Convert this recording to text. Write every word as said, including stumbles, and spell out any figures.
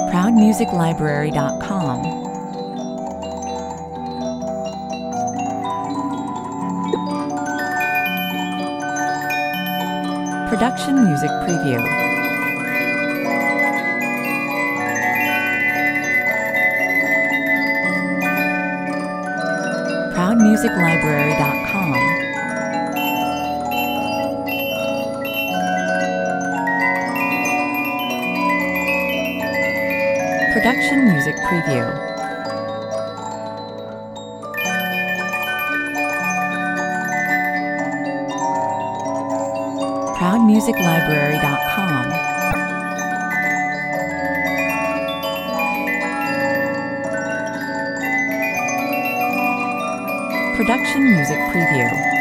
proud music library dot com. Production Music Preview. proud music library dot com. Production Music Preview. proud music library dot com. Production Music Preview.